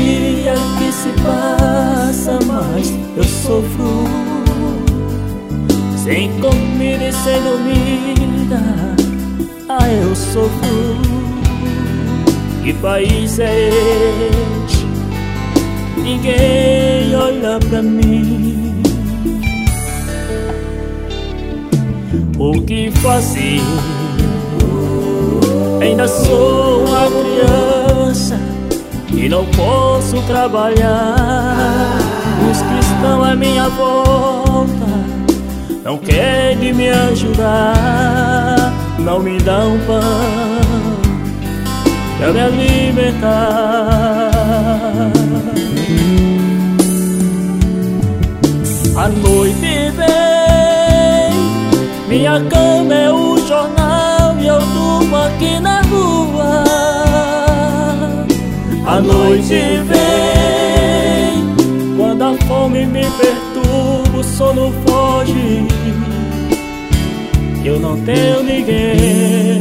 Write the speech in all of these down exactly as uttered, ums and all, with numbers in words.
dia que se passa, mais eu sofro. Sem comida e sem dormida, ah, eu sofro. Que país é este? Ninguém olha pra mim. O que fazer? Ainda sou uma criança e não posso trabalhar. Os que estão à minha volta não querem me ajudar, não me dão pão pra me alimentar. A noite vem, minha cama é o jornal e eu durmo aqui na rua. A noite vem, quando a fome me perturba, o sono foge, eu não tenho ninguém.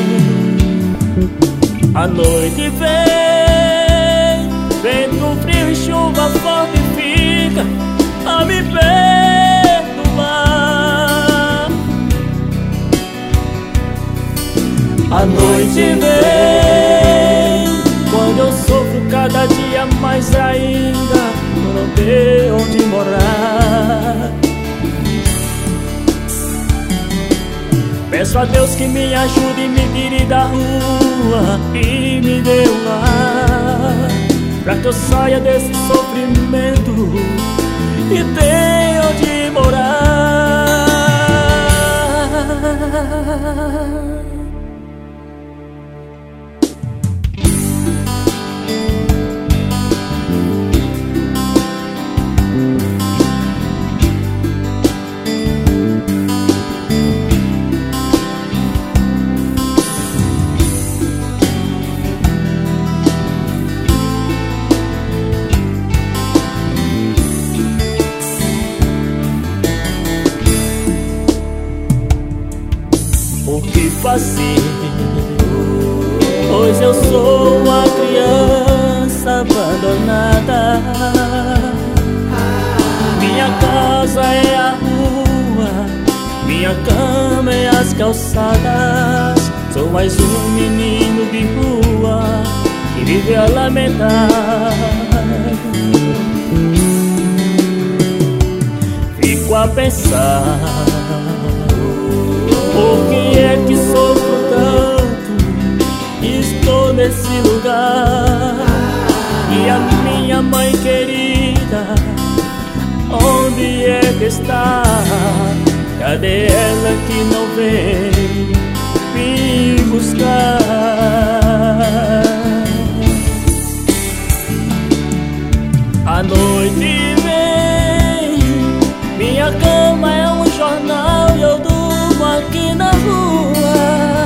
A noite vem, vento frio e chuva forte fica a me perturbar. A noite vem, quando eu sofro cada dia mais ainda, eu não tenho onde morar. Peço a Deus que me ajude e me tire da rua e me dê um lar, pra que eu saia desse sofrimento e tenha onde morar. O que fazer? Pois eu sou uma criança abandonada. Minha casa é a rua, minha cama é as calçadas. Sou mais um menino de rua que vive a lamentar. Fico a pensar, por que é que sofro tanto? Estou nesse lugar. E a minha mãe querida, onde é que está? Cadê ela que não vem me buscar? A noite vem, minha cama é um jornal e eu durmo aqui na rua.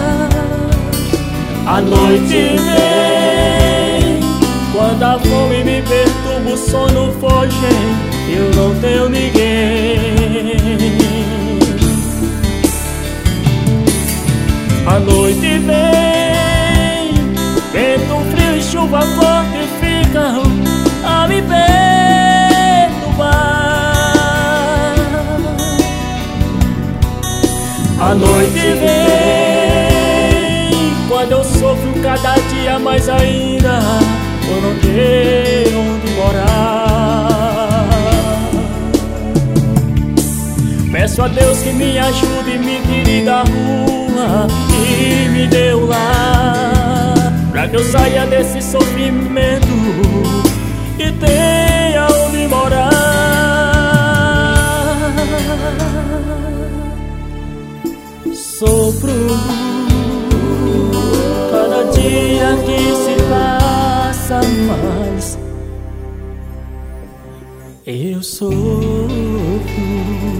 A noite vem, quando a fome me perturba, o sono foge, eu não tenho ninguém. A noite vem, vento frio e chuva forte ficam a me perturbar. A noite vem, quando eu sofro cada dia mais ainda, eu não tenho onde morar. Peço a Deus que me ajude e me tire da rua e me dê um lar, pra que eu saia desse sofrimento e tenha onde morar. Sofro cada dia que se passa, mais eu sofro.